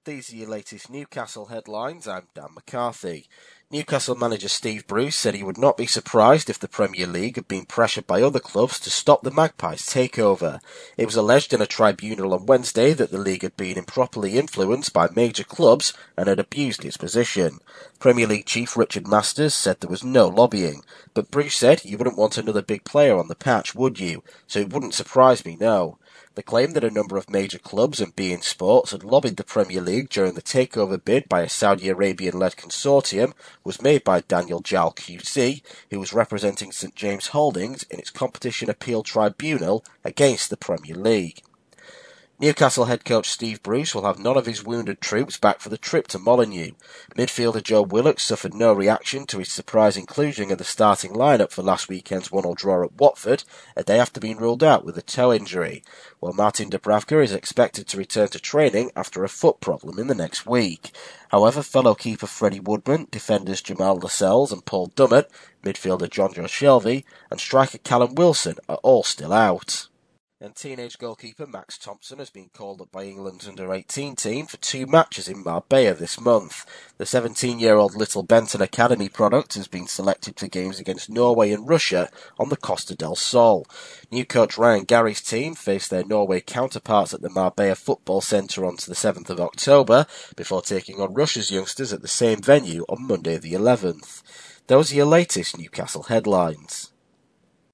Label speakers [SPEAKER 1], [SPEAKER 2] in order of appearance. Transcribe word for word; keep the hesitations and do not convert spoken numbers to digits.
[SPEAKER 1] These are your latest Newcastle headlines. I'm Dan McCarthy. Newcastle manager Steve Bruce said he would not be surprised if the Premier League had been pressured by other clubs to stop the Magpies' takeover. It was alleged in a tribunal on Wednesday that the league had been improperly influenced by major clubs and had abused its position. Premier League chief Richard Masters said there was no lobbying, but Bruce said you wouldn't want another big player on the patch, would you? So it wouldn't surprise me, no. The claim that a number of major clubs and beIN Sports had lobbied the Premier League during the takeover bid by a Saudi Arabian-led consortium was made by Daniel Jal Q C, who was representing St James Holdings in its competition appeal tribunal against the Premier League. Newcastle head coach Steve Bruce will have none of his wounded troops back for the trip to Molineux. Midfielder Joe Willock suffered no reaction to his surprise inclusion in the starting lineup for last weekend's one all draw at Watford, a day after being ruled out with a toe injury, while Martin Dubravka is expected to return to training after a foot problem in the next week. However, fellow keeper Freddie Woodman, defenders Jamal Lascelles and Paul Dummett, midfielder Jonjo Shelvey, and striker Callum Wilson are all still out. And teenage goalkeeper Max Thompson has been called up by England's under eighteen team for two matches in Marbella this month. The seventeen-year-old Little Benton Academy product has been selected for games against Norway and Russia on the Costa del Sol. New coach Ryan Gary's team face their Norway counterparts at the Marbella Football Centre on the seventh of October, before taking on Russia's youngsters at the same venue on Monday the eleventh. Those are your latest Newcastle headlines.